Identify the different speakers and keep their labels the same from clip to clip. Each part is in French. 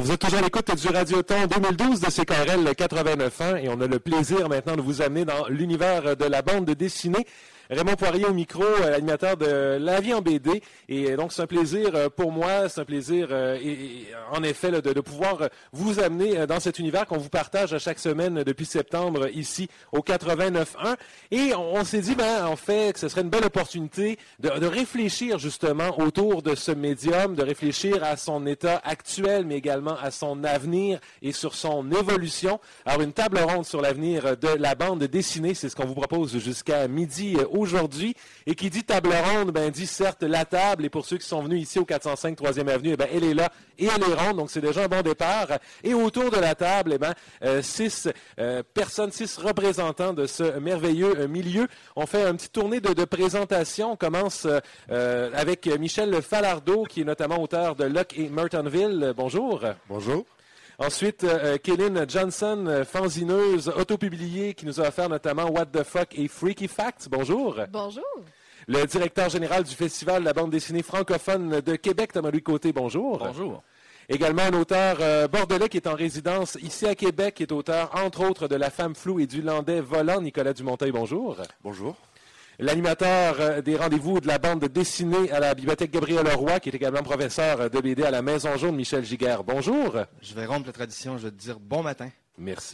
Speaker 1: Vous êtes toujours à l'écoute du Radioton 2012 de CKRL 89.1 et on a le plaisir maintenant de vous amener dans l'univers de la bande dessinée. Raymond Poirier au micro, animateur de La vie en BD. Et donc, c'est un plaisir pour moi, c'est un plaisir, en effet, de pouvoir vous amener dans cet univers qu'on vous partage à chaque semaine depuis septembre ici au 89.1. Et on s'est dit, en fait, que ce serait une belle opportunité de réfléchir justement autour de ce médium, de réfléchir à son état actuel, mais également à son avenir et sur son évolution. Alors, une table ronde sur l'avenir de la bande dessinée, c'est ce qu'on vous propose jusqu'à midi aujourd'hui. Et qui dit table ronde, dit certes la table. Et pour ceux qui sont venus ici au 405 3e Avenue, elle est là et elle est ronde. Donc, c'est déjà un bon départ. Et autour de la table, 6 personnes, 6 représentants de ce merveilleux milieu. On fait une petite tournée de présentation. On commence avec Michel Falardeau, qui est notamment auteur de Locke et Mertonville. Bonjour.
Speaker 2: Bonjour.
Speaker 1: Ensuite, Kéline Johnson, fanzineuse, autopubliée, qui nous a offert notamment What the Fuck et Freaky Facts. Bonjour.
Speaker 3: Bonjour.
Speaker 1: Le directeur général du Festival de la bande dessinée francophone de Québec, Thomas-Louis Côté. Bonjour.
Speaker 4: Bonjour.
Speaker 1: Également un auteur bordelais qui est en résidence ici à Québec, qui est auteur, entre autres, de La Femme floue et du Landais volant, Nicolas Dumonteil. Bonjour.
Speaker 2: Bonjour.
Speaker 1: L'animateur des rendez-vous de la bande dessinée à la Bibliothèque Gabriel-Leroy, qui est également professeur de BD à la Maison Jaune, Michel Giguère. Bonjour.
Speaker 4: Je vais rompre la tradition, je vais te dire bon matin.
Speaker 1: Merci.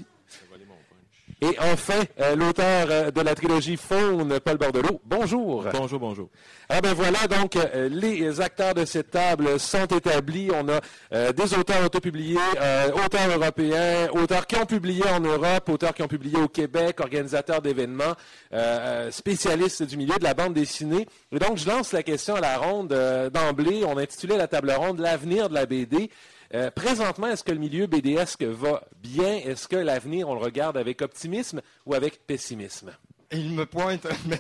Speaker 1: Et enfin, l'auteur de la trilogie Faune, Paul Bordelot. Bonjour.
Speaker 5: Bonjour, bonjour.
Speaker 1: Ah voilà, donc, les acteurs de cette table sont établis. On a des auteurs autopubliés, auteurs européens, auteurs qui ont publié en Europe, auteurs qui ont publié au Québec, organisateurs d'événements, spécialistes du milieu de la bande dessinée. Et donc, je lance la question à la ronde d'emblée. On a intitulé la table ronde « L'avenir de la BD ». Présentement, est-ce que le milieu BDesque va bien? Est-ce que l'avenir, on le regarde avec optimisme ou avec pessimisme?
Speaker 4: Il me pointe, mais...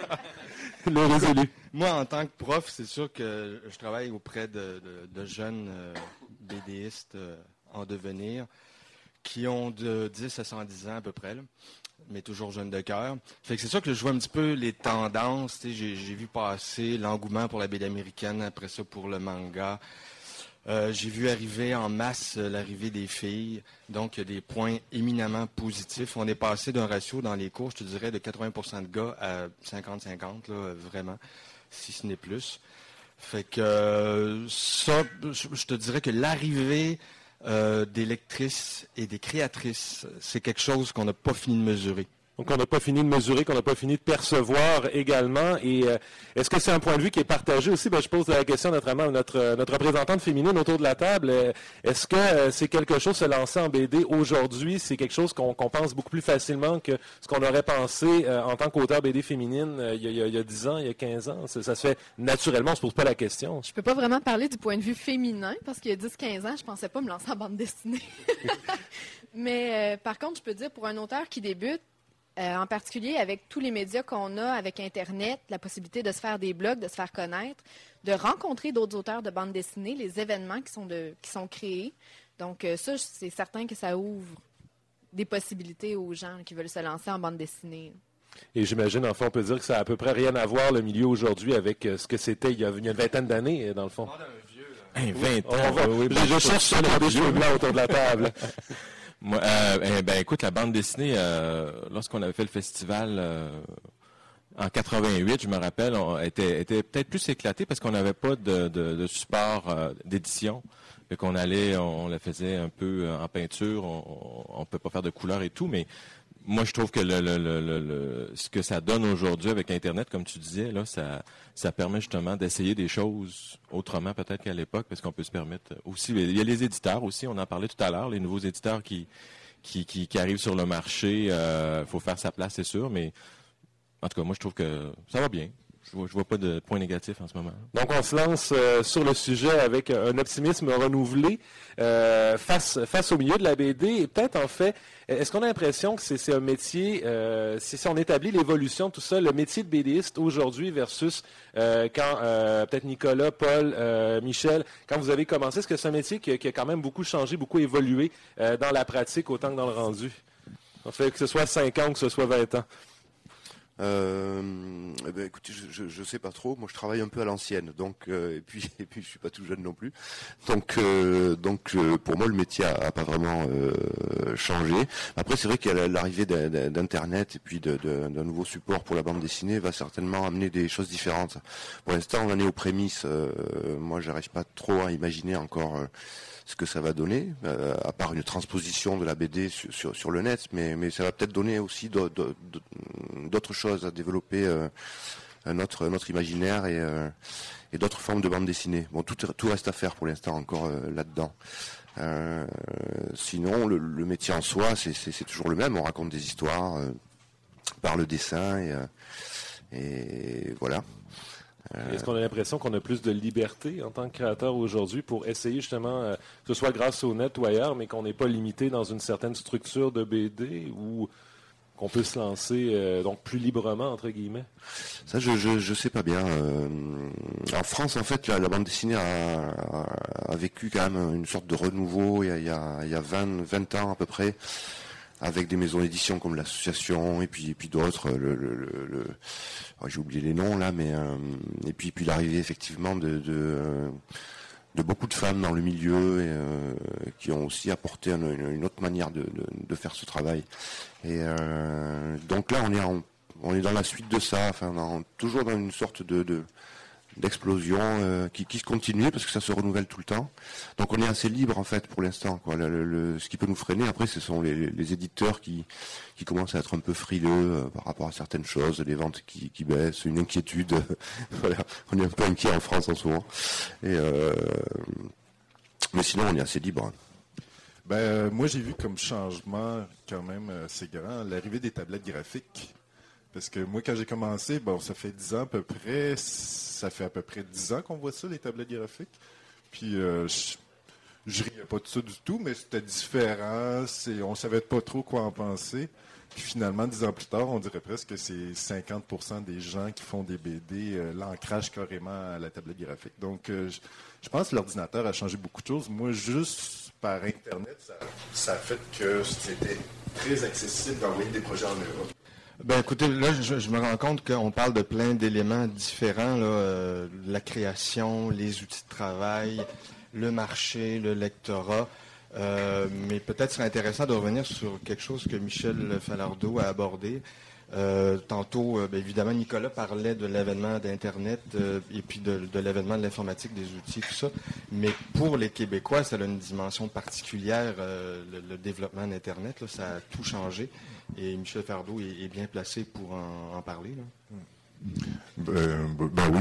Speaker 1: Le résolu.
Speaker 4: Moi, en tant que prof, c'est sûr que je travaille auprès de jeunes BDistes en devenir qui ont de 10 à 110 ans à peu près, là, mais toujours jeunes de cœur. Fait que c'est sûr que je vois un petit peu les tendances. J'ai vu passer l'engouement pour la BD américaine, après ça pour le manga. J'ai vu arriver en masse l'arrivée des filles, donc il y a des points éminemment positifs. On est passé d'un ratio dans les cours, je te dirais, de 80% de gars à 50-50, là, vraiment, si ce n'est plus. Fait que ça, je te dirais que l'arrivée des lectrices et des créatrices, c'est quelque chose qu'on n'a pas fini de mesurer.
Speaker 1: Donc, on n'a pas fini de mesurer, qu'on n'a pas fini de percevoir également. Et est-ce que c'est un point de vue qui est partagé aussi? Je pose la question notamment à notre représentante féminine autour de la table. Est-ce que c'est quelque chose se lancer en BD aujourd'hui? C'est quelque chose qu'on pense beaucoup plus facilement que ce qu'on aurait pensé en tant qu'auteur BD féminine il y a 10 ans, il y a 15 ans? Ça se fait naturellement, on ne se pose pas la question.
Speaker 3: Je peux pas vraiment parler du point de vue féminin parce qu'il y a 10-15 ans, je pensais pas me lancer en bande dessinée. Mais par contre, je peux dire pour un auteur qui débute, en particulier avec tous les médias qu'on a, avec Internet, la possibilité de se faire des blogs, de se faire connaître, de rencontrer d'autres auteurs de bande dessinée, les événements qui sont créés. Donc ça, c'est certain que ça ouvre des possibilités aux gens qui veulent se lancer en bande dessinée.
Speaker 1: Et j'imagine, enfin, on peut dire que ça n'a à peu près rien à voir, le milieu aujourd'hui, avec ce que c'était il y a une vingtaine d'années, dans le fond.
Speaker 5: 20 ans.
Speaker 1: Oui, je cherche sur des cheveux blancs autour de la table.
Speaker 5: Moi, écoute, la bande dessinée, lorsqu'on avait fait le festival en 88, je me rappelle, était peut-être plus éclatée parce qu'on n'avait pas de support d'édition. Fait qu'on on la faisait un peu en peinture, on peut pas faire de couleurs et tout, mais moi je trouve que ce que ça donne aujourd'hui avec Internet, comme tu disais, là, ça permet justement d'essayer des choses autrement peut-être qu'à l'époque, parce qu'on peut se permettre aussi. Il y a les éditeurs aussi, on en parlait tout à l'heure, les nouveaux éditeurs qui arrivent sur le marché. Faut faire sa place, c'est sûr, mais en tout cas, moi je trouve que ça va bien. Je vois pas de point négatif en ce moment.
Speaker 1: Donc, on se lance sur le sujet avec un optimisme renouvelé face au milieu de la BD. Et peut-être, en fait, est-ce qu'on a l'impression que c'est un métier, si on établit l'évolution de tout ça, le métier de BDiste aujourd'hui versus quand peut-être Nicolas, Paul, Michel, quand vous avez commencé, est-ce que c'est un métier qui a quand même beaucoup changé, beaucoup évolué dans la pratique autant que dans le rendu? En fait, que ce soit 5 ans ou que ce soit 20 ans.
Speaker 2: Écoutez, je sais pas trop. Moi, je travaille un peu à l'ancienne, donc et puis je suis pas tout jeune non plus. Donc pour moi, le métier a pas vraiment changé. Après, c'est vrai qu'il y a l'arrivée d'Internet et puis d'un nouveau support pour la bande dessinée va certainement amener des choses différentes. Pour l'instant, on en est aux prémices. Moi, j'arrive pas trop à imaginer encore ce que ça va donner, à part une transposition de la BD sur le net, mais ça va peut-être donner aussi d'autres choses à développer, notre imaginaire et d'autres formes de bande dessinée. Bon, tout reste à faire pour l'instant encore là-dedans. Sinon, le métier en soi, c'est toujours le même. On raconte des histoires par le dessin et voilà.
Speaker 1: Est-ce qu'on a l'impression qu'on a plus de liberté en tant que créateur aujourd'hui pour essayer justement, que ce soit grâce au net ou ailleurs, mais qu'on n'est pas limité dans une certaine structure de BD ou qu'on peut se lancer donc plus librement, entre guillemets?
Speaker 2: Ça, je sais pas bien. En France, en fait, la bande dessinée a vécu quand même une sorte de renouveau il y a 20 ans à peu près, avec des maisons d'édition comme l'association et puis d'autres, j'ai oublié les noms là, mais et puis l'arrivée effectivement de beaucoup de femmes dans le milieu qui ont aussi apporté une autre manière de faire ce travail. Et donc là, on est dans la suite de ça, enfin toujours dans une sorte d'explosion qui se continue parce que ça se renouvelle tout le temps. Donc on est assez libre en fait pour l'instant, quoi. Ce qui peut nous freiner après, ce sont les éditeurs qui commencent à être un peu frileux par rapport à certaines choses, les ventes qui baissent, une inquiétude. Voilà, on est un peu inquiet en France en ce moment. Mais sinon on est assez libre.
Speaker 6: Moi j'ai vu comme changement quand même assez grand l'arrivée des tablettes graphiques. Parce que moi, quand j'ai commencé, ça fait 10 ans à peu près. Ça fait à peu près 10 ans qu'on voit ça, les tablettes graphiques. Puis, je riais pas de ça du tout, mais c'était différent. On savait pas trop quoi en penser. Puis finalement, 10 ans plus tard, on dirait presque que c'est 50% des gens qui font des BD, l'ancrage carrément à la tablette graphique. Donc, je pense que l'ordinateur a changé beaucoup de choses. Moi, juste par Internet, ça a fait que c'était très accessible d'envoyer des projets en Europe.
Speaker 4: Écoutez, là, je me rends compte qu'on parle de plein d'éléments différents, là, la création, les outils de travail, le marché, le lectorat. Mais peut-être serait intéressant de revenir sur quelque chose que Michel Falardeau a abordé. Tantôt, évidemment, Nicolas parlait de l'avènement d'Internet et puis de l'avènement de l'informatique, des outils, tout ça. Mais pour les Québécois, ça a une dimension particulière, le développement d'Internet. Là, ça a tout changé. Et Michel Falardeau est bien placé pour en parler. Là.
Speaker 6: Oui.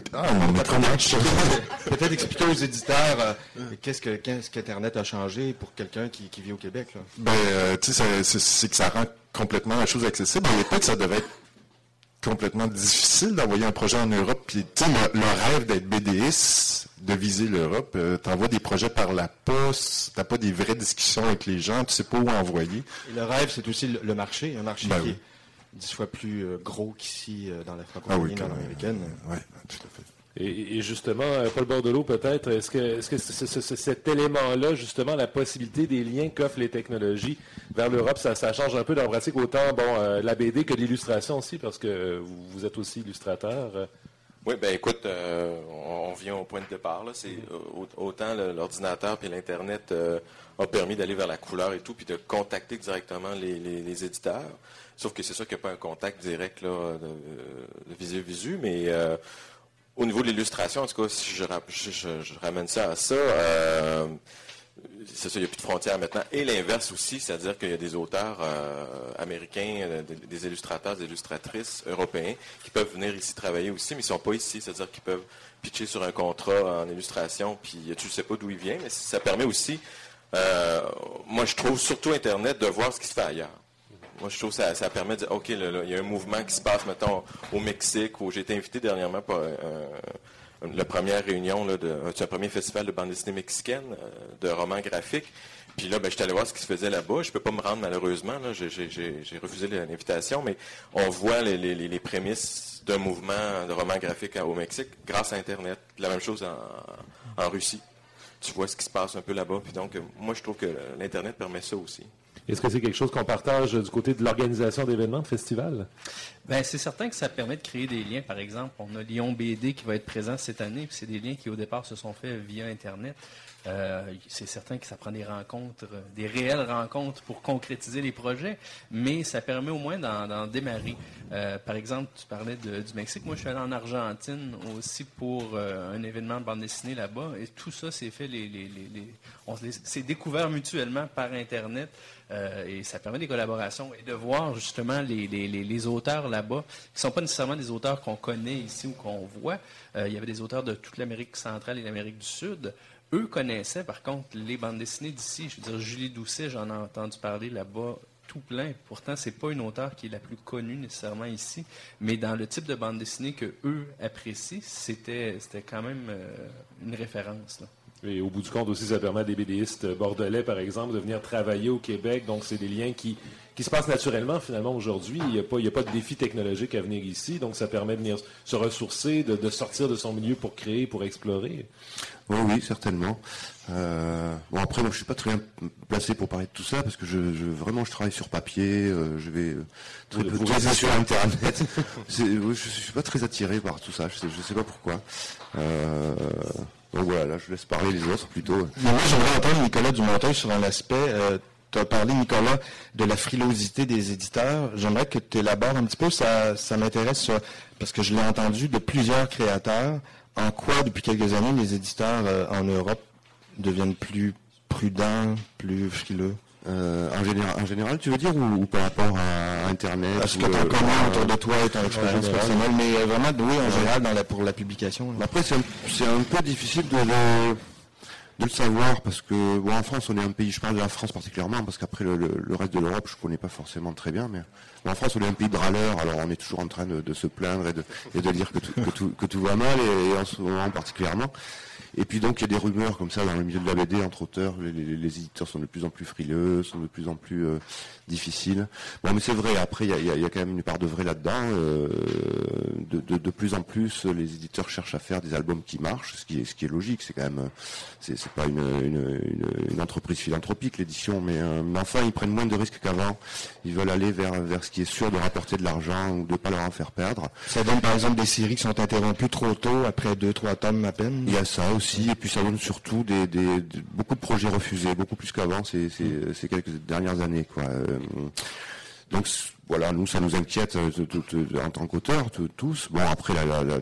Speaker 4: Peut-être expliquer aux éditeurs qu'est-ce qu'Internet a changé pour quelqu'un qui vit au Québec. Là.
Speaker 6: C'est que ça rend complètement la chose accessible. Mais peut-être que ça devait être complètement difficile d'envoyer un projet en Europe. Puis, le rêve d'être BDiste, de viser l'Europe, t'envoies des projets par la poste, t'as pas des vraies discussions avec les gens, tu sais pas où envoyer.
Speaker 4: Et le rêve, c'est aussi le marché, un marché qui est 10 fois plus gros qu'ici dans la francophonie nord-américaine.
Speaker 6: Oui, tout à fait.
Speaker 1: Et justement, Paul Bordelot, peut-être, est-ce que cet élément-là, justement, la possibilité des liens qu'offrent les technologies vers l'Europe, ça change un peu dans la pratique, autant la BD que l'illustration aussi, parce que vous êtes aussi illustrateur.
Speaker 5: Oui, écoute, on vient au point de départ. Là. C'est autant l'ordinateur puis l'Internet a permis d'aller vers la couleur et tout, puis de contacter directement les éditeurs. Sauf que c'est sûr qu'il n'y a pas un contact direct là, de visu, mais au niveau de l'illustration, en tout cas, si je ramène ça à ça, c'est ça, il n'y a plus de frontières maintenant. Et l'inverse aussi, c'est-à-dire qu'il y a des auteurs américains, des illustrateurs, des illustratrices européens qui peuvent venir ici travailler aussi, mais ils ne sont pas ici. C'est-à-dire qu'ils peuvent pitcher sur un contrat en illustration, puis tu ne sais pas d'où il vient, mais ça permet aussi, moi je trouve, surtout Internet, de voir ce qui se fait ailleurs. Moi, je trouve que ça permet de dire, OK, il y a un mouvement qui se passe, mettons, au Mexique, où j'ai été invité dernièrement pour la première réunion c'est un premier festival de bande dessinée mexicaine, de romans graphiques. Puis là, je suis allé voir ce qui se faisait là-bas. Je ne peux pas me rendre, malheureusement. Là, j'ai refusé l'invitation, mais on voit les prémices d'un mouvement de romans graphiques au Mexique grâce à Internet. La même chose en Russie. Tu vois ce qui se passe un peu là-bas. Puis donc, moi, je trouve que l'Internet permet ça aussi.
Speaker 1: Est-ce que c'est quelque chose qu'on partage du côté de l'organisation d'événements, de festivals?
Speaker 7: Bien, c'est certain que ça permet de créer des liens. Par exemple, on a Lyon BD qui va être présent cette année, puis c'est des liens qui, au départ, se sont faits via Internet. C'est certain que ça prend des rencontres, des réelles rencontres pour concrétiser les projets, mais ça permet au moins d'en démarrer. Par exemple, tu parlais du Mexique. Moi, je suis allé en Argentine aussi pour un événement de bande dessinée là-bas, et tout ça s'est fait, on s'est découvert mutuellement par Internet, et ça permet des collaborations et de voir justement les auteurs là-bas, qui ne sont pas nécessairement des auteurs qu'on connaît ici ou qu'on voit. Il y avait des auteurs de toute l'Amérique centrale et l'Amérique du Sud. Eux connaissaient, par contre, les bandes dessinées d'ici. Je veux dire, Julie Doucet, j'en ai entendu parler là-bas tout plein. Pourtant, c'est pas une auteure qui est la plus connue nécessairement ici, mais dans le type de bande dessinée que eux apprécient, c'était quand même une référence, là.
Speaker 1: Et au bout du compte aussi, ça permet à des BDistes bordelais, par exemple, de venir travailler au Québec. Donc, c'est des liens qui se passent naturellement, finalement, aujourd'hui. Il n'y a pas de défi technologique à venir ici. Donc, ça permet de venir se ressourcer, de sortir de son milieu pour créer, pour explorer.
Speaker 2: Oui, certainement. Bon, après, moi, je suis pas très bien placé pour parler de tout ça, parce que vraiment, je travaille sur papier, je vais très peu sur Internet. Je suis pas très attiré par tout ça. Je sais pas pourquoi. Donc voilà, là, je laisse parler les autres plutôt.
Speaker 4: Mais moi, j'aimerais entendre Nicolas Dumontel sur un aspect. Tu as parlé, Nicolas, de la frilosité des éditeurs. J'aimerais que tu élabores un petit peu. Ça m'intéresse, parce que je l'ai entendu de plusieurs créateurs. En quoi, depuis quelques années, les éditeurs en Europe deviennent plus prudents, plus frileux?
Speaker 2: En général, tu veux dire, ou par rapport à Internet?
Speaker 4: Parce que tu en connais autour de toi et ton expérience personnelle, mais vraiment, oui, en général, pour la publication.
Speaker 2: Là. Après, c'est un peu difficile de le savoir, parce que, bon, en France, on est un pays, je parle de la France particulièrement, parce qu'après, le reste de l'Europe, je connais pas forcément très bien, mais en France, on est un pays de râleurs, alors on est toujours en train de se plaindre et de dire que tout va mal, et en ce moment particulièrement. Et puis donc il y a des rumeurs comme ça dans le milieu de la BD entre auteurs, les éditeurs sont de plus en plus frileux, sont de plus en plus difficiles. Bon, mais c'est vrai, après il y a quand même une part de vrai là-dedans. De plus en plus, les éditeurs cherchent à faire des albums qui marchent, ce qui est logique. C'est quand même c'est pas une entreprise philanthropique, l'édition, mais enfin ils prennent moins de risques qu'avant. Ils veulent aller vers ce qui est sûr de rapporter de l'argent ou de pas leur en faire perdre.
Speaker 4: Ça donne par exemple des séries qui sont interrompues trop tôt, après 2-3 tomes à peine.
Speaker 2: Il y a ça aussi, et puis ça donne surtout beaucoup de projets refusés, beaucoup plus qu'avant ces quelques dernières années, quoi. Donc voilà, nous ça nous inquiète en tant qu'auteurs tous. Bon, après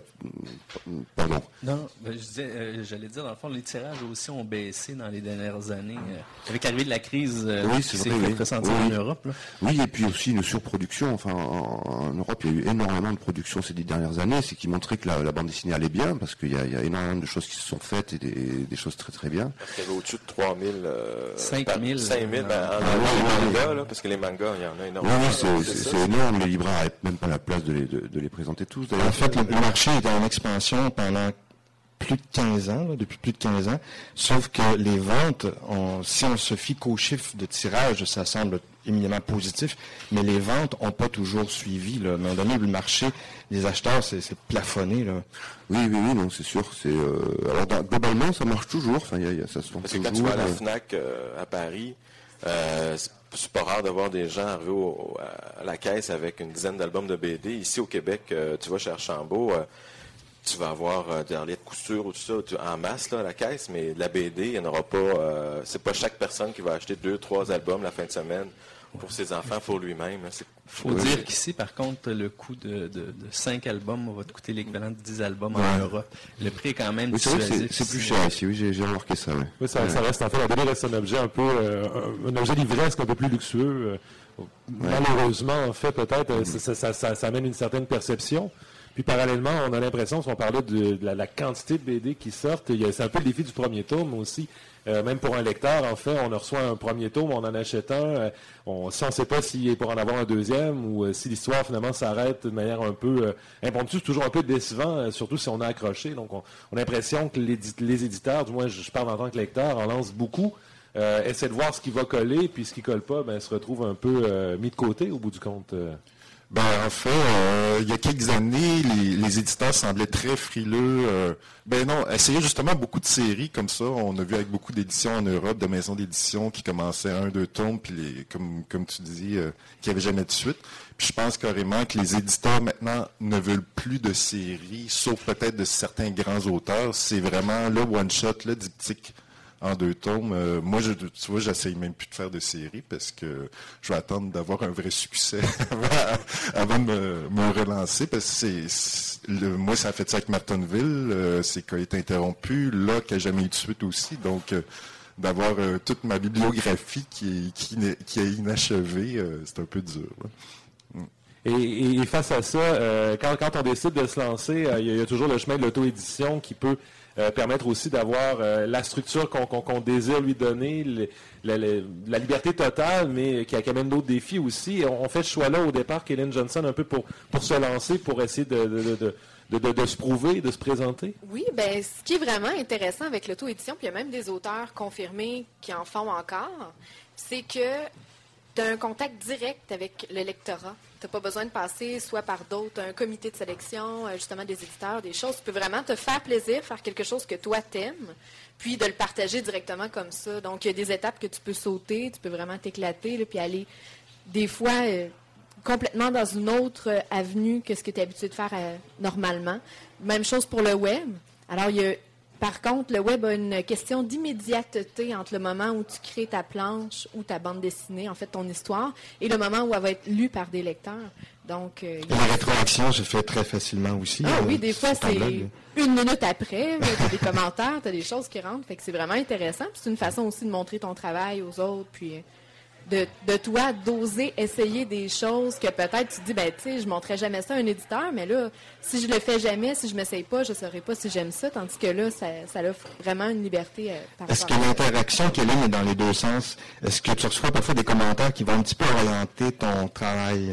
Speaker 2: pardon.
Speaker 7: Non, j'allais dire, dans le fond, les tirages aussi ont baissé dans les dernières années. Avec l'arrivée de la crise,
Speaker 2: oui,
Speaker 7: c'est vrai, fait ressentir en Europe. Là.
Speaker 2: Oui, et puis aussi une surproduction. Enfin, en Europe, il y a eu énormément de production ces 10 dernières années, c'est qui montrait que la bande dessinée allait bien, parce qu'il y a énormément de choses qui se sont faites et des choses très très bien.
Speaker 5: Parce qu'il y avait au-dessus de 3000...
Speaker 7: 5000.
Speaker 5: 5000, les mangas, là, parce que les mangas, il y en a énormément.
Speaker 2: Oui, c'est énorme. Les libraires n'avaient même pas la place de les présenter tous. D'ailleurs.
Speaker 4: En fait, le marché était en expansion pendant plus de 15 ans, depuis plus de 15 ans. Sauf que les ventes, si on se fie qu'aux chiffres de tirage, ça semble éminemment positif, mais les ventes n'ont pas toujours suivi. Là. À un moment donné, le marché des acheteurs, c'est plafonné. Là.
Speaker 2: Oui, non, c'est sûr. Alors, globalement, ça marche toujours. Enfin, ça se vend
Speaker 5: parce que
Speaker 2: toujours.
Speaker 5: quand tu vas à la FNAC à Paris, c'est pas rare de voir des gens arriver à la caisse avec une dizaine d'albums de BD. Ici, au Québec, tu vas chez Archambault, tu vas avoir des lettres de couture ou tout ça en masse là, à la caisse, mais la BD, il n'y en aura pas. C'est pas chaque personne qui va acheter 2-3 albums la fin de semaine pour ses enfants, pour lui-même. Il
Speaker 7: faut dire qu'ici, par contre, le coût de 5 albums va te coûter l'équivalent de 10 albums en Europe. Le prix est quand même
Speaker 2: dissuasif. C'est plus cher ici, oui, j'ai remarqué ça. Oui.
Speaker 1: Oui, ça reste en fait, la BD reste un objet un peu, un objet livresque un peu plus luxueux. Malheureusement, en fait, peut-être, ça amène une certaine perception. Puis parallèlement, on a l'impression, si on parlait de la quantité de BD qui sortent, c'est un peu le défi du premier tome aussi. Même pour un lecteur, en fait, on reçoit un premier tome, on en achète un. Si on ne sait pas s'il est pour en avoir un deuxième ou si l'histoire finalement s'arrête de manière un peu impromptue, c'est toujours un peu décevant, surtout si on a accroché. Donc on a l'impression que les éditeurs, du moins je parle en tant que lecteur, en lancent beaucoup. Essaient de voir ce qui va coller, puis ce qui ne colle pas, se retrouve un peu mis de côté au bout du compte.
Speaker 6: Ben, en fait, il y a quelques années, les éditeurs semblaient très frileux. Essayaient justement beaucoup de séries comme ça. On a vu avec beaucoup d'éditions en Europe, de maisons d'édition qui commençaient 1-2 tomes, puis comme tu dis, qui n'avaient jamais de suite. Puis je pense carrément que les éditeurs maintenant ne veulent plus de séries, sauf peut-être de certains grands auteurs. C'est vraiment le one-shot, le diptyque en 2 tomes. Moi, tu vois, j'essaye même plus de faire de séries parce que je vais attendre d'avoir un vrai succès avant de me relancer. Parce que moi, ça a fait ça avec Martinville. C'est qu'il a été interrompu, là, qui n'a jamais eu de suite aussi. Donc, d'avoir toute ma bibliographie qui est inachevée, c'est un peu dur, là.
Speaker 1: Et face à ça, quand on décide de se lancer, il y a toujours le chemin de l'auto-édition qui peut permettre aussi d'avoir la structure qu'on désire lui donner, la liberté totale, mais qui a quand même d'autres défis aussi. On fait ce choix-là au départ, Kaylen Johnson, un peu pour se lancer, pour essayer de se prouver, de se présenter?
Speaker 3: Oui, ben ce qui est vraiment intéressant avec l'auto-édition, puis il y a même des auteurs confirmés qui en font encore, c'est que tu as un contact direct avec le lectorat. Tu n'as pas besoin de passer soit par d'autres, un comité de sélection, justement des éditeurs, des choses. Tu peux vraiment te faire plaisir, faire quelque chose que toi t'aimes, puis de le partager directement comme ça. Donc, il y a des étapes que tu peux sauter, tu peux vraiment t'éclater, là, puis aller des fois complètement dans une autre avenue que ce que tu es habitué de faire normalement. Même chose pour le web. Alors, par contre, le web a une question d'immédiateté entre le moment où tu crées ta planche ou ta bande dessinée, en fait ton histoire, et le moment où elle va être lue par des lecteurs. Donc,
Speaker 4: et la rétroaction se fait très facilement aussi.
Speaker 3: Ah oui, des fois, c'est 1 minute après, tu as des commentaires, tu as des choses qui rentrent. Fait que c'est vraiment intéressant. Puis c'est une façon aussi de montrer ton travail aux autres, puis de toi d'oser essayer des choses que peut-être tu te dis, ben tu sais, je ne montrerai jamais ça à un éditeur, mais là, si je le fais jamais, si je ne m'essaye pas, je ne saurais pas si j'aime ça, tandis que là, ça offre vraiment une liberté par rapport.
Speaker 4: Est-ce que l'interaction, Kaylen, est dans les deux sens? Est-ce que tu reçois parfois des commentaires qui vont un petit peu orienter ton travail?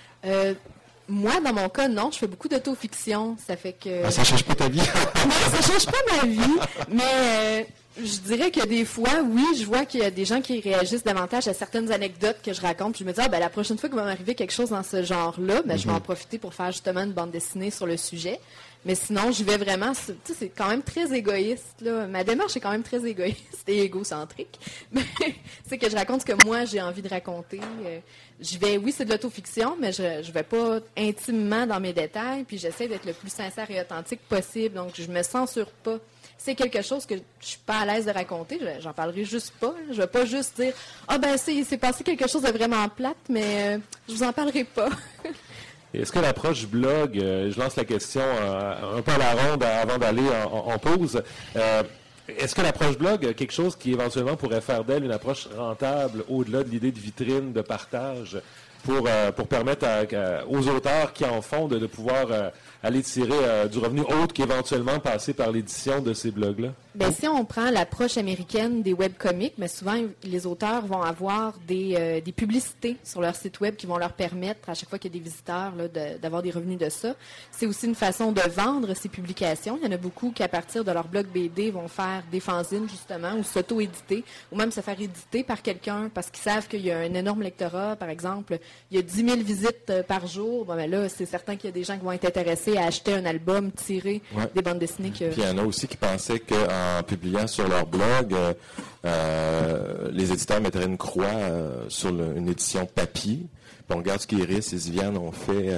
Speaker 3: Moi, dans mon cas, non. Je fais beaucoup d'autofiction. Ça fait que...
Speaker 4: Ça ne change pas ta vie?
Speaker 3: Non, ça ne change pas ma vie, mais... je dirais que des fois, oui, je vois qu'il y a des gens qui réagissent davantage à certaines anecdotes que je raconte. Puis je me dis, la prochaine fois qu'il va m'arriver quelque chose dans ce genre-là, je vais en profiter pour faire justement une bande dessinée sur le sujet. Mais sinon, j'y vais vraiment... Tu sais, c'est quand même très égoïste, là. Ma démarche est quand même très égoïste et égocentrique. Mais c'est que je raconte ce que moi, j'ai envie de raconter. Oui, c'est de l'autofiction, mais je vais pas intimement dans mes détails. Puis j'essaie d'être le plus sincère et authentique possible. Donc, je me censure pas. C'est quelque chose que je suis pas à l'aise de raconter, j'en parlerai juste pas. Je vais pas juste dire c'est passé quelque chose de vraiment plate, mais je vous en parlerai pas.
Speaker 1: Est-ce que l'approche blog, je lance la question un peu à la ronde avant d'aller en pause, est-ce que l'approche blog a quelque chose qui éventuellement pourrait faire d'elle une approche rentable au-delà de l'idée de vitrine, de partage, pour permettre aux auteurs qui en font de pouvoir aller tirer du revenu autre qu'éventuellement passer par l'édition de ces blogs-là?
Speaker 3: Bien, si on prend l'approche américaine des webcomics, mais souvent, les auteurs vont avoir des publicités sur leur site web qui vont leur permettre, à chaque fois qu'il y a des visiteurs, là, d'avoir des revenus de ça. C'est aussi une façon de vendre ces publications. Il y en a beaucoup qui, à partir de leur blog BD, vont faire des fanzines, justement, ou s'auto-éditer, ou même se faire éditer par quelqu'un parce qu'ils savent qu'il y a un énorme lectorat, par exemple. Il y a 10 000 visites par jour. Là, c'est certain qu'il y a des gens qui vont être intéressés à acheter un album tiré des bandes dessinées.
Speaker 5: Puis il y en a aussi qui pensaient qu'en publiant sur leur blog, les éditeurs mettraient une croix sur une édition papier. Puis on regarde ce qu'Iris et Ziviane ont fait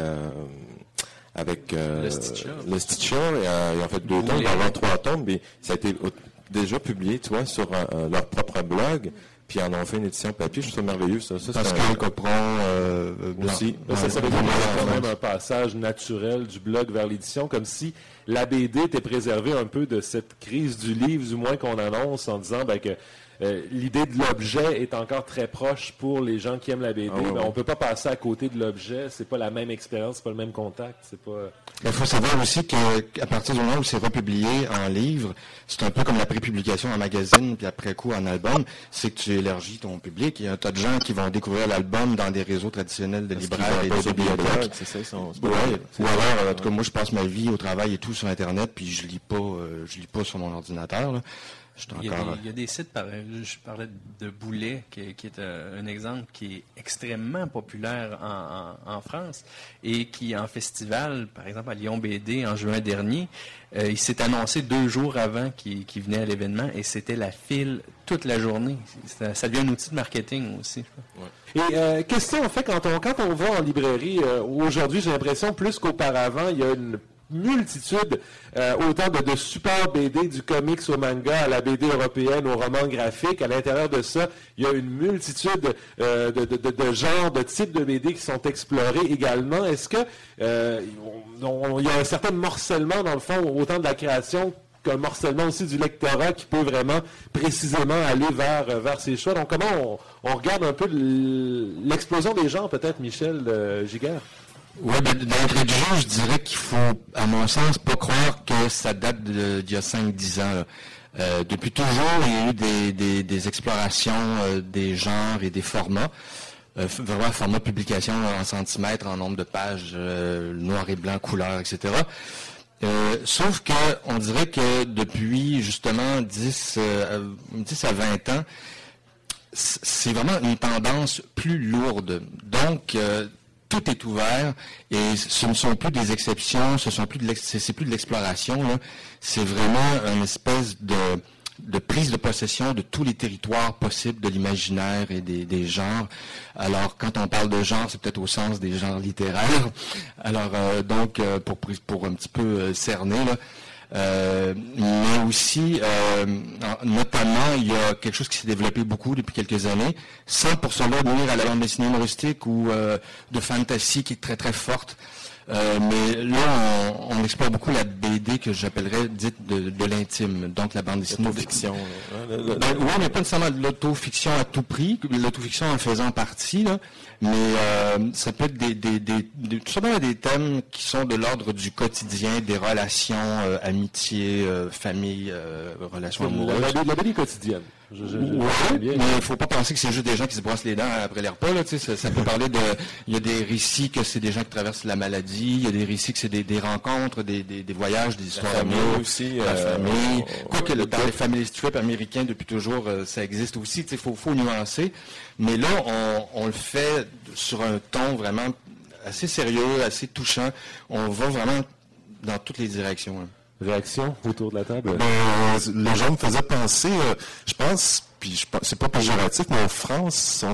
Speaker 5: avec le Stitcher. Ils ont fait 2 tomes, avant 3 tomes, mais ça a été déjà publié, tu vois, sur leur propre blog. Puis ils en ont fait une édition papier. Je trouve ça merveilleux, ça.
Speaker 4: Pascal Copron
Speaker 5: aussi.
Speaker 1: Ça veut dire quand même un passage naturel du blog vers l'édition, comme si la BD était préservée un peu de cette crise du livre, du moins qu'on annonce, en disant que l'idée de l'objet est encore très proche pour les gens qui aiment la BD. Mais on ne peut pas passer à côté de l'objet. C'est pas la même expérience, c'est pas le même contact. C'est pas...
Speaker 4: Il faut savoir aussi qu'à partir du moment où c'est republié en livre, c'est un peu comme la prépublication en magazine, puis après coup en album, c'est que tu élargis ton public. Il y a un tas de gens qui vont découvrir l'album dans des réseaux traditionnels de libraires et de bibliothèques.
Speaker 5: C'est ça,
Speaker 4: ou alors, en tout cas, moi, je passe ma vie au travail et tout sur Internet, puis je lis pas sur mon ordinateur, là.
Speaker 7: Il y a des sites, je parlais de Boulet, qui est un exemple qui est extrêmement populaire en France et qui, en festival, par exemple à Lyon BD en juin dernier, il s'est annoncé 2 jours avant qu'il venait à l'événement et c'était la file toute la journée. Ça devient un outil de marketing aussi.
Speaker 1: Ouais. Et question, en fait, quand on va en librairie, aujourd'hui, j'ai l'impression, plus qu'auparavant, il y a une multitude, autant de super BD, du comics au manga, à la BD européenne, au roman graphique. À l'intérieur de ça, il y a une multitude de genres, de types de BD qui sont explorés également. Est-ce que il y a un certain morcellement, dans le fond, autant de la création qu'un morcellement aussi du lectorat qui peut vraiment précisément aller vers ces choix. Donc, comment on regarde un peu l'explosion des genres, peut-être, Michel Giguère?
Speaker 4: Oui, d'entrée de jeu, je dirais qu'il faut, à mon sens, pas croire que ça date d'il y a 5-10 ans. Depuis toujours, il y a eu des explorations des genres et des formats. Vraiment, format publication en centimètres, en nombre de pages, noir et blanc, couleur, etc. Sauf que on dirait que depuis, justement, 10 à 20 ans, c'est vraiment une tendance plus lourde. Donc, tout est ouvert et ce ne sont plus des exceptions, c'est plus de l'exploration, là. C'est vraiment une espèce de prise de possession de tous les territoires possibles de l'imaginaire et des genres. Alors, quand on parle de genre, c'est peut-être au sens des genres littéraires. Alors, donc, pour un petit peu cerner, là, mais aussi, notamment, il y a quelque chose qui s'est développé beaucoup depuis quelques années, sans pour cela nuire à la bande dessinée humoristique ou de fantasy qui est très très forte. Mais là, on explore beaucoup la BD que j'appellerais dite de l'intime, donc la bande dessinée.
Speaker 5: L'autofiction.
Speaker 4: Oui, mais pas nécessairement de l'autofiction à tout prix, l'autofiction en faisant partie, là, mais ça peut être tout simplement des thèmes qui sont de l'ordre du quotidien, des relations, amitié, famille, relations amoureuses.
Speaker 1: La BD quotidienne.
Speaker 4: Oui, mais il ne faut pas penser que c'est juste des gens qui se brossent les dents après les repas. Là, ça peut parler il y a des récits que c'est des gens qui traversent la maladie, il y a des récits que c'est des rencontres, des voyages, des histoires d'amour
Speaker 5: aussi.
Speaker 4: La famille. Quoique dans les family strips américains, depuis toujours, ça existe aussi. Il faut nuancer. Mais là, on le fait sur un ton vraiment assez sérieux, assez touchant. On va vraiment dans toutes les directions. Hein.
Speaker 1: Réaction autour de la table?
Speaker 6: Les gens me faisaient penser, je pense, c'est pas péjoratif, mais en France,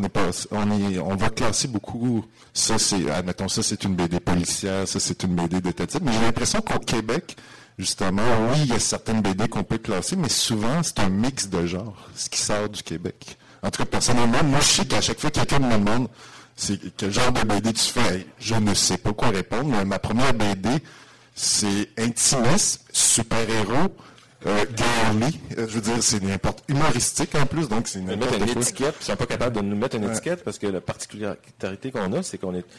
Speaker 6: on va classer beaucoup. Ça, admettons, ça c'est une BD policière, ça c'est une BD de tel type. Mais j'ai l'impression qu'au Québec, justement, oui, il y a certaines BD qu'on peut classer, mais souvent c'est un mix de genres, ce qui sort du Québec. En tout cas, personnellement, moi je sais qu'à chaque fois que quelqu'un me demande c'est quel genre de BD tu fais, je ne sais pas quoi répondre, mais ma première BD, c'est intimiste, super-héros, girly, je veux dire, c'est n'importe humoristique en plus, donc c'est
Speaker 5: n'importe quoi. Mettre une étiquette, puis ils sont pas capables de nous mettre une étiquette, parce que la particularité qu'on a, c'est qu'on est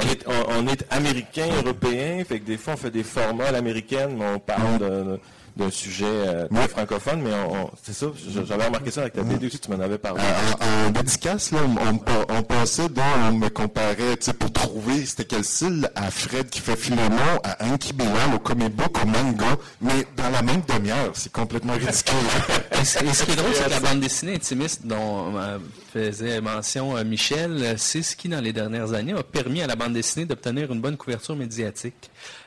Speaker 5: américain, européen, fait que des fois on fait des formats à l'américaine, mais on parle d'un sujet très francophone, mais c'est ça, j'avais remarqué ça avec ta BD aussi, tu m'en avais parlé.
Speaker 6: En dédicace, là, on passait on me comparait, tu sais, pour trouver c'était quel style, à Fred qui fait Philémon, à Anki Bilal, au comic book, au manga, mais dans la même demi-heure, c'est complètement ridicule.
Speaker 7: Et ce qui est drôle, c'est que la bande dessinée intimiste dont faisait mention Michel, c'est ce qui, dans les dernières années, a permis à la bande dessinée d'obtenir une bonne couverture médiatique.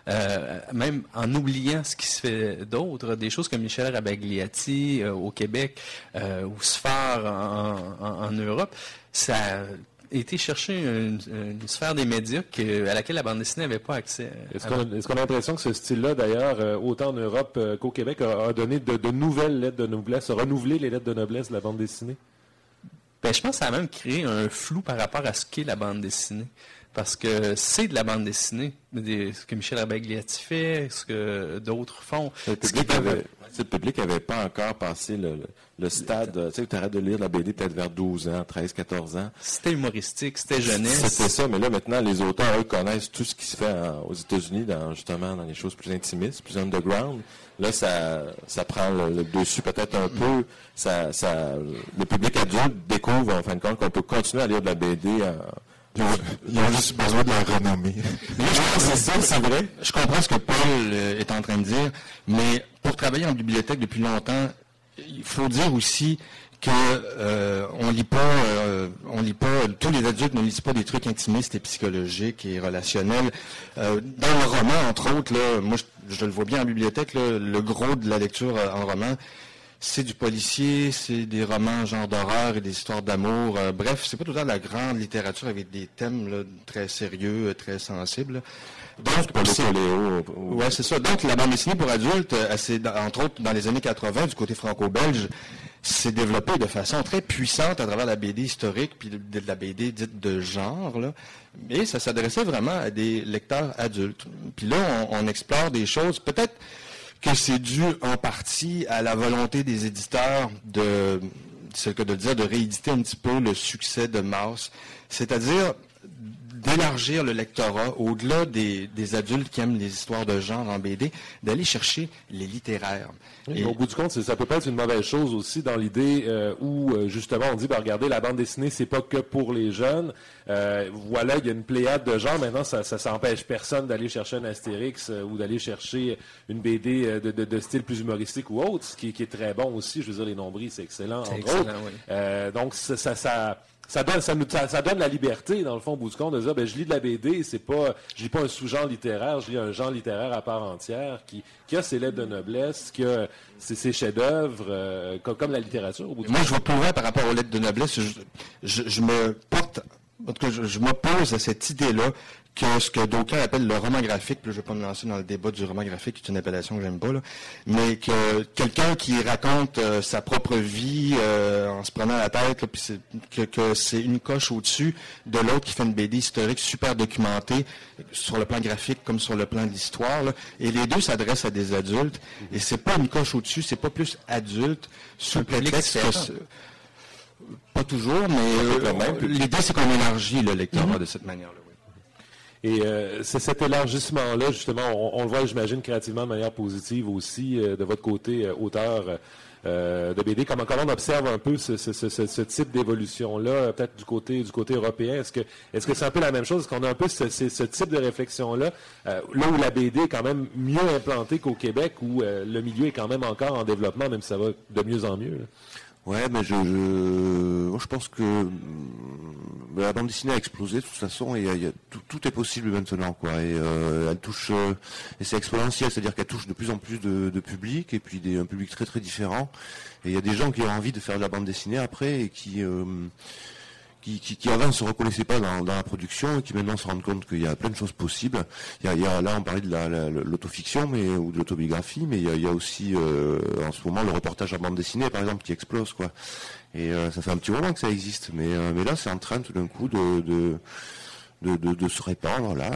Speaker 7: Même en oubliant ce qui se fait d'autre, des choses comme Michel Rabagliati au Québec ou Sphare en Europe, ça a été chercher une sphère des médias à laquelle la bande dessinée n'avait pas accès.
Speaker 1: Est-ce qu'on a l'impression que ce style-là, d'ailleurs, autant en Europe qu'au Québec, a donné de nouvelles lettres de noblesse, a renouvelé les lettres de noblesse de la bande dessinée?
Speaker 7: Ben, je pense que ça a même créé un flou par rapport à ce qu'est la bande dessinée. Parce que c'est de la bande dessinée, ce que Michel Rabagliati fait, ce que d'autres font.
Speaker 5: Le public n'avait pas encore passé le stade, tu sais, tu arrêtes de lire la BD peut-être vers 12 ans, 13, 14 ans.
Speaker 7: C'était humoristique, c'était jeunesse.
Speaker 5: C'était ça, mais là maintenant, les auteurs, eux, connaissent tout ce qui se fait aux États-Unis, justement dans les choses plus intimistes, plus underground. Là, ça prend le dessus peut-être un peu. Le public adulte découvre, en fin de compte, qu'on peut continuer à lire de la BD
Speaker 6: Ils ont juste besoin de la renommer.
Speaker 4: Mais je pense que c'est ça, c'est vrai. Je comprends ce que Paul est en train de dire, mais pour travailler en bibliothèque depuis longtemps, il faut dire aussi que on lit pas, tous les adultes ne lisent pas des trucs intimistes et psychologiques et relationnels. Dans le roman, entre autres, là, moi je le vois bien en bibliothèque, là, le gros de la lecture en roman, c'est du policier, c'est des romans genre d'horreur et des histoires d'amour. Bref, c'est pas tout le temps de la grande littérature avec des thèmes là, très sérieux, très sensibles. Donc, ouais, c'est ça. Donc, la bande dessinée pour adultes, entre autres, dans les années 80, du côté franco-belge, s'est développée de façon très puissante à travers la BD historique, puis de la BD dite de genre, là. Et ça s'adressait vraiment à des lecteurs adultes. Puis là, on explore des choses, peut-être que c'est dû en partie à la volonté des éditeurs c'est le cas de le dire, de rééditer un petit peu le succès de masse. C'est-à-dire d'élargir le lectorat au-delà des adultes qui aiment les histoires de genre en BD, d'aller chercher les littéraires.
Speaker 1: Et au bout du compte, ça peut pas être une mauvaise chose aussi dans l'idée où justement on dit, regardez, la bande dessinée, c'est pas que pour les jeunes. Voilà, il y a une pléiade de genres. Maintenant, ça n'empêche personne d'aller chercher un Astérix ou d'aller chercher une BD de style plus humoristique ou autre, ce qui est très bon aussi. Je veux dire, les nombris, c'est excellent.
Speaker 7: C'est excellent, oui.
Speaker 1: Donc, ça donne la liberté, dans le fond, au bout du compte, de dire, je lis de la BD, je lis pas un sous-genre littéraire, je lis un genre littéraire à part entière, qui a ses lettres de noblesse, qui a ses chefs-d'œuvre, comme la littérature, au bout du compte.
Speaker 4: Moi, je vois plus loin par rapport aux lettres de noblesse. Je me porte, en tout cas, je m'oppose à cette idée-là que ce que d'aucuns appellent le roman graphique, puis je ne vais pas me lancer dans le débat du roman graphique, qui est une appellation que j'aime pas, là, mais que quelqu'un qui raconte sa propre vie en se prenant la tête, là, puis que c'est une coche au-dessus de l'autre qui fait une BD historique super documentée sur le plan graphique comme sur le plan de l'histoire, là, et les deux s'adressent à des adultes, et c'est pas une coche au-dessus, c'est pas plus adulte sous le prétexte que pas toujours, mais l'idée c'est qu'on élargit le lectorat de cette manière-là.
Speaker 1: Et c'est cet élargissement-là, justement, on le voit, j'imagine, créativement de manière positive aussi, de votre côté, auteur de BD. Comment on observe un peu ce type d'évolution-là, peut-être du côté européen? Est-ce que c'est un peu la même chose? Est-ce qu'on a un peu ce type de réflexion-là, là où la BD est quand même mieux implantée qu'au Québec, où le milieu est quand même encore en développement, même si ça va de mieux en mieux, là?
Speaker 2: Ouais, mais moi, je pense que la bande dessinée a explosé de toute façon, et tout est possible maintenant, quoi. Et elle touche, et c'est exponentiel, c'est-à-dire qu'elle touche de plus en plus de public, et puis un public très très différent. Et il y a des gens qui ont envie de faire de la bande dessinée après, et qui avant ne se reconnaissaient pas dans la production, et qui maintenant se rendent compte qu'il y a plein de choses possibles. Là, on parlait de l'autofiction, ou de l'autobiographie, mais il y a aussi en ce moment le reportage en bande dessinée, par exemple, qui explose, quoi. Et ça fait un petit moment que ça existe, mais là, c'est en train tout d'un coup de se répandre, là,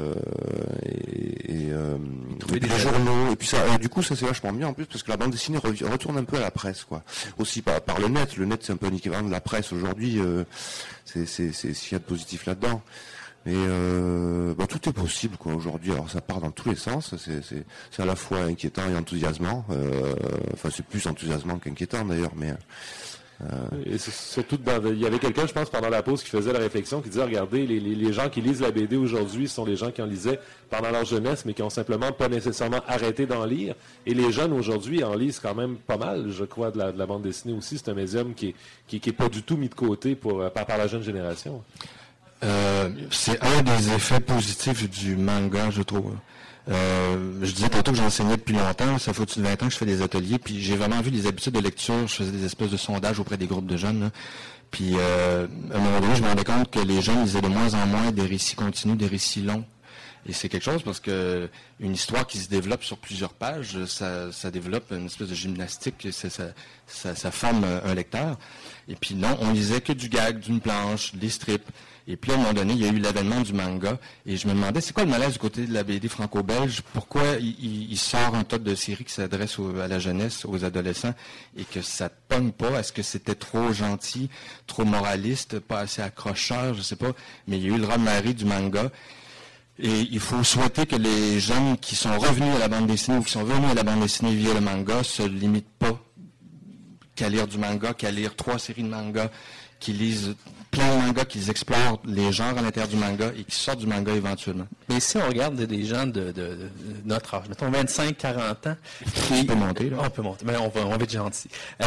Speaker 2: et puis les journaux, et puis ça, du coup, ça c'est vachement bien en plus, parce que la bande dessinée retourne un peu à la presse, quoi. Aussi par le net. Le net, c'est un peu un équivalent de la presse aujourd'hui. C'est ce qu'il y a de positif là-dedans. Mais tout est possible, quoi, aujourd'hui. Alors ça part dans tous les sens. C'est à la fois inquiétant et enthousiasmant. C'est plus enthousiasmant qu'inquiétant d'ailleurs, mais.
Speaker 1: Et surtout, il y avait quelqu'un, je pense, pendant la pause, qui faisait la réflexion, qui disait, regardez, les gens qui lisent la BD aujourd'hui sont les gens qui en lisaient pendant leur jeunesse, mais qui ont simplement pas nécessairement arrêté d'en lire. Et les jeunes aujourd'hui en lisent quand même pas mal, je crois, de la bande dessinée aussi. C'est un médium qui est pas du tout mis de côté par la jeune génération.
Speaker 4: C'est un des effets positifs du manga, je trouve. Je disais tantôt que j'enseignais depuis longtemps, ça fait au-dessus de 20 ans que je fais des ateliers, puis j'ai vraiment vu des habitudes de lecture, je faisais des espèces de sondages auprès des groupes de jeunes, là. Puis à un moment donné, je me rendais compte que les jeunes lisaient de moins en moins des récits continus, des récits longs. Et c'est quelque chose parce que une histoire qui se développe sur plusieurs pages, ça développe une espèce de gymnastique, ça forme un lecteur. Et puis non, on lisait que du gag, d'une planche, des strips. Et puis à un moment donné, il y a eu l'avènement du manga. Et je me demandais, c'est quoi le malaise du côté de la BD franco-belge? Pourquoi il sort un tas de séries qui s'adressent à la jeunesse, aux adolescents, et que ça pogne pas? Est-ce que c'était trop gentil, trop moraliste, pas assez accrocheur, je sais pas. Mais il y a eu le raz-de-marée du manga. Et il faut souhaiter que les jeunes qui sont revenus à la bande dessinée ou qui sont venus à la bande dessinée via le manga se limitent pas qu'à lire du manga, qu'à lire 3 séries de manga, qui lisent plein de manga, qu'ils explorent les genres à l'intérieur du manga et qu'ils sortent du manga éventuellement.
Speaker 7: Mais si on regarde des gens de notre âge, mettons 25-40 ans,
Speaker 4: On peut monter, là.
Speaker 7: On peut monter, mais on va être gentil.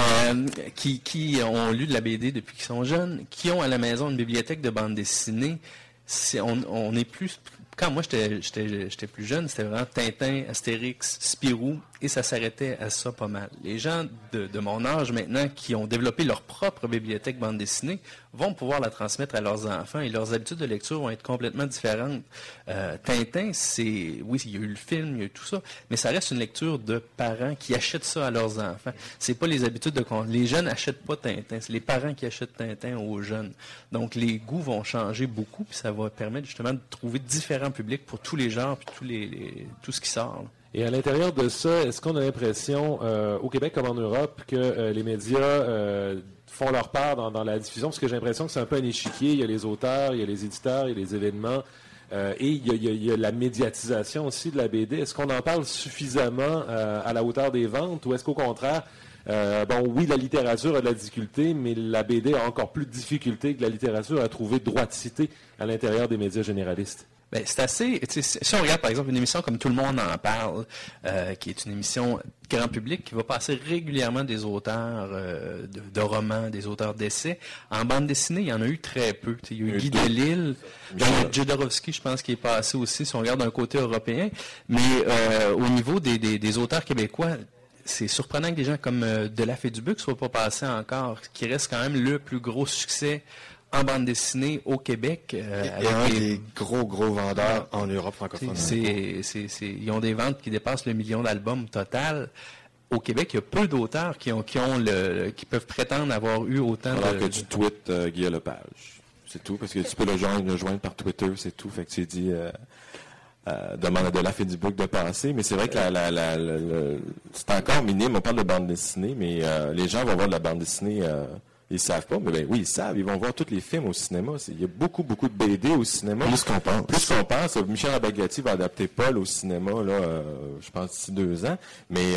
Speaker 7: Qui ont lu de la BD depuis qu'ils sont jeunes, qui ont à la maison une bibliothèque de bande dessinée, on est plus... Quand moi j'étais plus jeune, c'était vraiment Tintin, Astérix, Spirou, et ça s'arrêtait à ça pas mal. Les gens de mon âge maintenant qui ont développé leur propre bibliothèque bande dessinée vont pouvoir la transmettre à leurs enfants et leurs habitudes de lecture vont être complètement différentes. Tintin, oui, il y a eu le film, il y a eu tout ça, mais ça reste une lecture de parents qui achètent ça à leurs enfants. C'est pas les habitudes les jeunes n'achètent pas Tintin, c'est les parents qui achètent Tintin aux jeunes. Donc les goûts vont changer beaucoup, puis ça va permettre justement de trouver différents publics pour tous les genres, puis tout ce qui sort, là.
Speaker 1: Et à l'intérieur de ça, est-ce qu'on a l'impression, au Québec comme en Europe, que les médias font leur part dans la diffusion? Parce que j'ai l'impression que c'est un peu un échiquier. Il y a les auteurs, il y a les éditeurs, il y a les événements. Et il y a la médiatisation aussi de la BD. Est-ce qu'on en parle suffisamment à la hauteur des ventes? Ou est-ce qu'au contraire, oui, la littérature a de la difficulté, mais la BD a encore plus de difficulté que la littérature à trouver droiticité à l'intérieur des médias généralistes?
Speaker 7: Ben, c'est assez... Si on regarde, par exemple, une émission comme Tout le monde en parle, qui est une émission grand public, qui va passer régulièrement des auteurs de romans, des auteurs d'essais. En bande dessinée, il y en a eu très peu. Il y a eu Guy Delisle, Jodorowsky, je pense, qui est passé aussi, si on regarde d'un côté européen. Mais au niveau des auteurs québécois, c'est surprenant que des gens comme Delaf et Dubuc ne soient pas passés encore, qui reste quand même le plus gros succès en bande dessinée au Québec.
Speaker 4: Et un des gros vendeurs en Europe francophone.
Speaker 7: Ils ont des ventes qui dépassent le million d'albums total. Au Québec, il y a peu d'auteurs qui peuvent prétendre avoir eu autant
Speaker 5: alors que tu tweets Guy Lepage. C'est tout, parce que tu peux le joindre par Twitter, c'est tout. Fait que tu dis demande à Delaf et Dubuc de passer, mais c'est vrai que c'est encore minime. On parle de bande dessinée, mais les gens vont voir de la bande dessinée. Ils savent pas, mais oui, ils savent. Ils vont voir tous les films au cinéma. Il y a beaucoup de BD au cinéma.
Speaker 4: Plus qu'on pense.
Speaker 5: Michel Rabagatti va adapter Paul au cinéma, je pense, d'ici 2 ans. Mais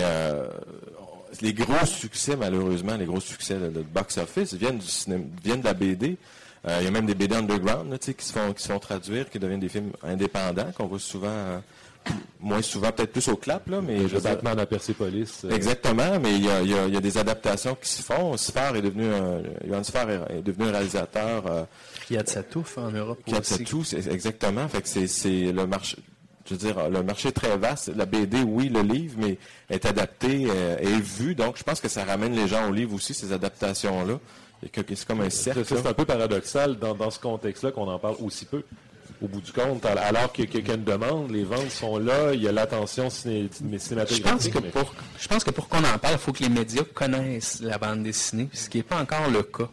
Speaker 5: les gros succès, malheureusement, les gros succès de box-office viennent du cinéma, viennent de la BD. Il y a même des BD underground là, qui se font traduire, qui deviennent des films indépendants, qu'on voit souvent... moins souvent, peut-être plus au clap, là, mais...
Speaker 1: Le Batman à Persepolis.
Speaker 5: Exactement, mais il y a des adaptations qui se font. Yohann Sfer est devenu un réalisateur...
Speaker 7: Riyad Satouf en Europe
Speaker 5: Riyad Satouf, exactement. Fait que c'est le marché... Je veux dire, le marché est très vaste. La BD, oui, le livre, mais est adapté, est vu. Donc, je pense que ça ramène les gens au livre aussi, ces adaptations-là. C'est comme un cercle.
Speaker 1: C'est un peu paradoxal dans ce contexte-là qu'on en parle aussi peu. Au bout du compte, alors qu'il y a une demande, les ventes sont là, il y a l'attention cinématographique.
Speaker 7: Je pense que pour qu'on en parle, il faut que les médias connaissent la bande dessinée, ce qui n'est pas encore le cas.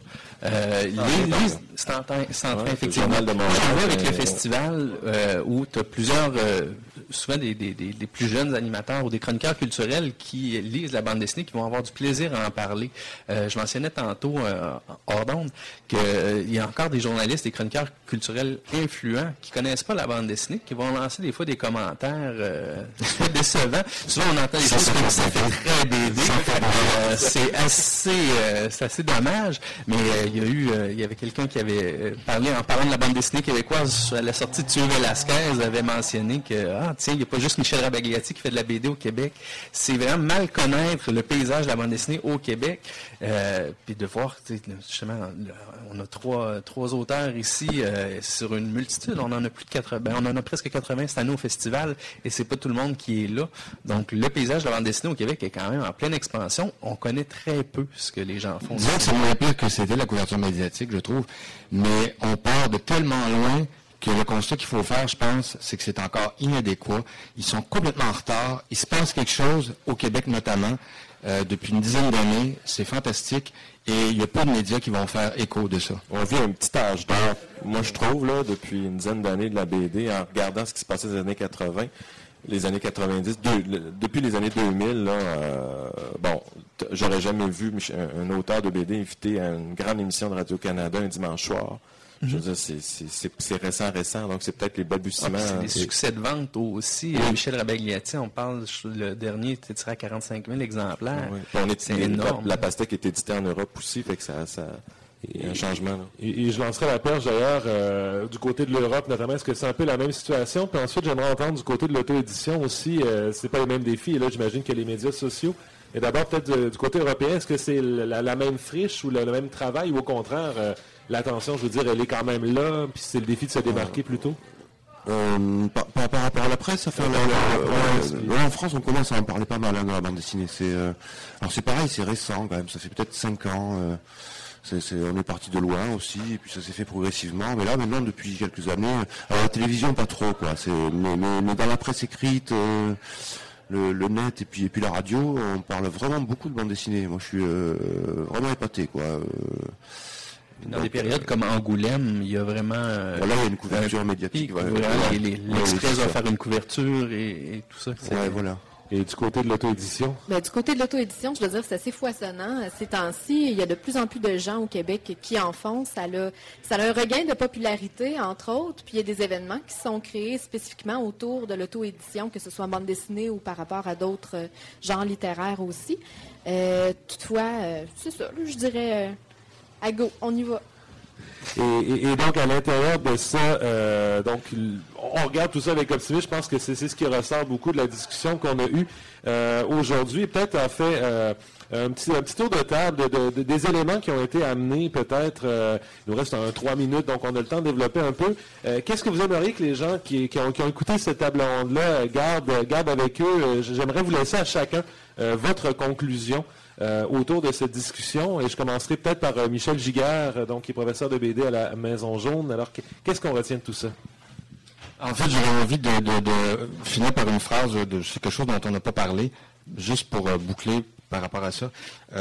Speaker 7: C'est en train, effectivement. On va avec le festival où tu as plusieurs, souvent des plus jeunes animateurs ou des chroniqueurs culturels qui lisent la bande dessinée, qui vont avoir du plaisir à en parler. Je mentionnais tantôt, hors d'onde, qu'il y a encore des journalistes, des chroniqueurs culturels influents qui connaissent pas la bande dessinée, qui vont lancer des fois des commentaires soit décevants. Souvent, on entend des choses comme ça fait très BD. C'est assez dommage, mais il y avait quelqu'un qui avait parlé, en parlant de la bande dessinée québécoise, à la sortie de Thieu Velasquez, avait mentionné que, il n'y a pas juste Michel Rabagatti qui fait de la BD au Québec. C'est vraiment mal connaître le paysage de la bande dessinée au Québec, puis de voir, justement, on a trois auteurs ici sur une multitude. On en a plus de 80, on en a presque 80 cette année au festival, et c'est pas tout le monde qui est là. Donc, le paysage de la bande dessinée au Québec est quand même en pleine expansion. On connaît très peu ce que les gens font.
Speaker 4: Disons que c'est moins pire que c'était la couverture médiatique, je trouve, mais on part de tellement loin que le constat qu'il faut faire, je pense, c'est que c'est encore inadéquat. Ils sont complètement en retard. Il se passe quelque chose, au Québec notamment, depuis une dizaine d'années. C'est fantastique. Et il n'y a pas de médias qui vont faire écho de ça.
Speaker 5: On vit un petit âge d'or. Moi, je trouve, là, depuis une dizaine d'années de la BD, en regardant ce qui se passait dans les années 80, les années 90, depuis les années 2000, là, j'aurais jamais vu un auteur de BD invité à une grande émission de Radio-Canada un dimanche soir. Je veux dire, c'est récent, donc c'est peut-être les balbutiements.
Speaker 7: C'est des succès de vente aussi. Michel Rabagatti, on parle, le dernier était tiré à 45 000 exemplaires.
Speaker 5: Oui. C'est énorme. La pastèque est éditée en Europe aussi, fait que ça... Il y a un changement. Là.
Speaker 1: Et je lancerai la perche d'ailleurs du côté de l'Europe, notamment. Est-ce que c'est un peu la même situation? Puis ensuite, j'aimerais entendre du côté de l'auto-édition aussi. C'est pas les mêmes défis. Et là, j'imagine que les médias sociaux. Et d'abord, peut-être du côté européen, est-ce que c'est la même friche ou le même travail ou au contraire, l'attention, je veux dire, elle est quand même là, puis c'est le défi de se démarquer plutôt?
Speaker 2: Par rapport à la presse, en France, on commence à en parler pas mal de la bande dessinée. Alors c'est pareil, c'est récent quand même. Ça fait peut-être 5 ans. On est parti de loin aussi, et puis ça s'est fait progressivement. Mais là, maintenant, depuis quelques années, alors la télévision pas trop, quoi. Mais dans la presse écrite, le net et puis la radio, on parle vraiment beaucoup de bande dessinée. Moi, je suis vraiment épaté, quoi.
Speaker 7: Dans des périodes comme Angoulême, il y a vraiment...
Speaker 2: Là, il y a une couverture médiatique.
Speaker 7: L'Express va faire une couverture et tout ça.
Speaker 2: Ouais, voilà.
Speaker 1: Et du côté de l'auto-édition?
Speaker 3: Du côté de l'auto-édition, je dois dire que c'est assez foisonnant. Ces temps-ci, il y a de plus en plus de gens au Québec qui en font. Ça a un regain de popularité, entre autres. Puis il y a des événements qui sont créés spécifiquement autour de l'auto-édition, que ce soit en bande dessinée ou par rapport à d'autres genres littéraires aussi. Toutefois, c'est ça, je dirais... à go, on y va.
Speaker 1: Et donc, à l'intérieur de ça, donc, on regarde tout ça avec optimisme. Je pense que c'est ce qui ressort beaucoup de la discussion qu'on a eue aujourd'hui. Peut-être, en fait, un petit tour de table des éléments qui ont été amenés, peut-être. Il nous reste 3 minutes, donc on a le temps de développer un peu. Qu'est-ce que vous aimeriez que les gens qui ont écouté cette table ronde-là gardent avec eux? J'aimerais vous laisser à chacun votre conclusion autour de cette discussion. Et je commencerai peut-être par Michel Giguère, donc qui est professeur de BD à la Maison Jaune. Alors, qu'est-ce qu'on retient de tout ça?
Speaker 4: En fait, j'aurais envie de finir par une phrase de quelque chose dont on n'a pas parlé, juste pour boucler par rapport à ça.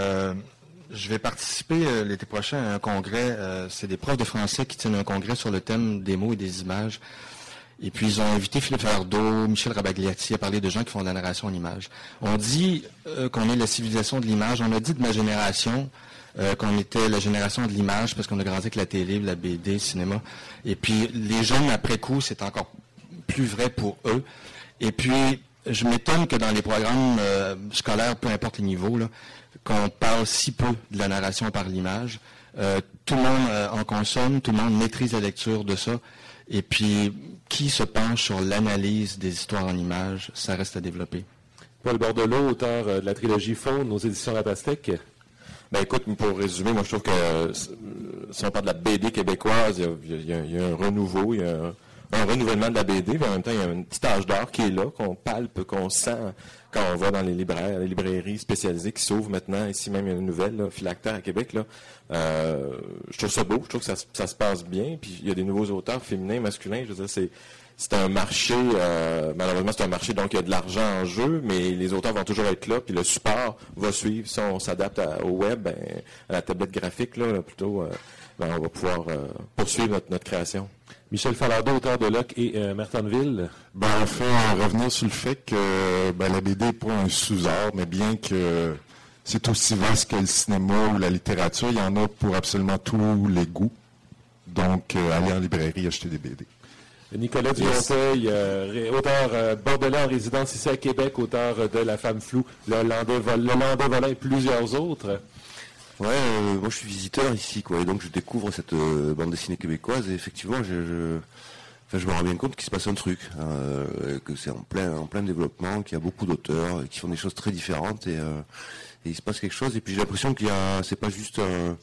Speaker 4: Je vais participer l'été prochain à un congrès. C'est des profs de français qui tiennent un congrès sur le thème des mots et des images. Et puis, ils ont invité Philippe Verdeau, Michel Rabagliati à parler de gens qui font de la narration en images. On dit qu'on est la civilisation de l'image. On a dit de ma génération qu'on était la génération de l'image parce qu'on a grandi avec la télé, la BD, le cinéma. Et puis, les jeunes, après coup, c'est encore plus vrai pour eux. Et puis, je m'étonne que dans les programmes scolaires, peu importe les niveaux, là, qu'on parle si peu de la narration par l'image. Tout le monde en consomme, tout le monde maîtrise la lecture de ça. Et puis, qui se penche sur l'analyse des histoires en images, ça reste à développer.
Speaker 1: Paul Bordelot, auteur de la trilogie Faune aux éditions La Pastèque.
Speaker 5: Ben écoute, pour résumer, moi je trouve que si on parle de la BD québécoise, il y a un renouveau, il y a un renouvellement de la BD, mais en même temps, il y a une petite âge d'or qui est là, qu'on palpe, qu'on sent quand on va dans les librairies spécialisées qui s'ouvrent maintenant. Ici même, il y a une nouvelle, là, Philactère à Québec. Là. Je trouve ça beau, je trouve que ça se passe bien. Puis il y a des nouveaux auteurs féminins, masculins. Je veux dire, c'est un marché, malheureusement, c'est un marché, donc il y a de l'argent en jeu, mais les auteurs vont toujours être là, puis le support va suivre. Si on s'adapte au web, à la tablette graphique, là, plutôt, on va pouvoir poursuivre notre création.
Speaker 1: Michel Falardeau, auteur de Locke et Mertonville.
Speaker 6: En fait, revenir sur le fait que la BD n'est pas un sous-art, mais bien que c'est aussi vaste que le cinéma ou la littérature, il y en a pour absolument tous les goûts. Donc, aller en librairie, acheter des BD.
Speaker 1: Nicolas Dumonteuil, auteur bordelais en résidence ici à Québec, auteur de La Femme floue, Le Landais volant et plusieurs autres.
Speaker 2: Ouais, moi je suis visiteur ici, quoi, et donc je découvre cette bande dessinée québécoise, et effectivement, je me rends bien compte qu'il se passe un truc, que c'est en plein développement, qu'il y a beaucoup d'auteurs qui font des choses très différentes, et il se passe quelque chose, et puis j'ai l'impression c'est pas juste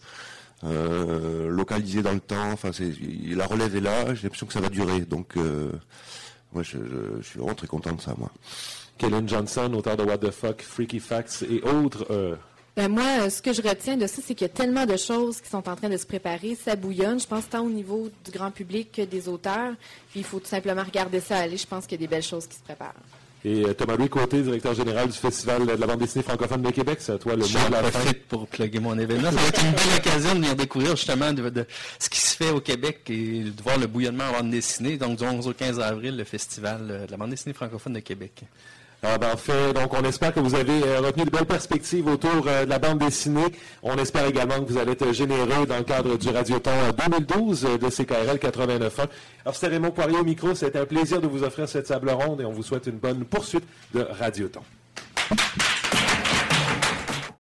Speaker 2: localisé dans le temps, enfin la relève est là, j'ai l'impression que ça va durer, donc moi je suis vraiment très content de ça, moi.
Speaker 1: Kellen Johnson, auteur de What the Fuck, Freaky Facts et autres.
Speaker 3: Moi, ce que je retiens de ça, c'est qu'il y a tellement de choses qui sont en train de se préparer. Ça bouillonne, je pense, tant au niveau du grand public que des auteurs. Puis il faut tout simplement regarder ça aller. Je pense qu'il y a des belles choses qui se préparent. Et
Speaker 1: Thomas-Louis Côté, directeur général du Festival de la bande dessinée francophone de Québec, c'est à toi le mot de la fin.
Speaker 7: J'en profite pour plugger mon événement. Ça va être une belle occasion de venir découvrir justement de ce qui se fait au Québec et de voir le bouillonnement en bande dessinée. Donc, du 11 au 15 avril, le Festival de la bande dessinée francophone de Québec.
Speaker 1: En fait, donc on espère que vous avez retenu de belles perspectives autour de la bande dessinée. On espère également que vous allez être généreux dans le cadre du Radioton 2012 de CKRL 89.1. Alors, c'était Raymond Poirier au micro. C'était un plaisir de vous offrir cette table ronde et on vous souhaite une bonne poursuite de Radioton.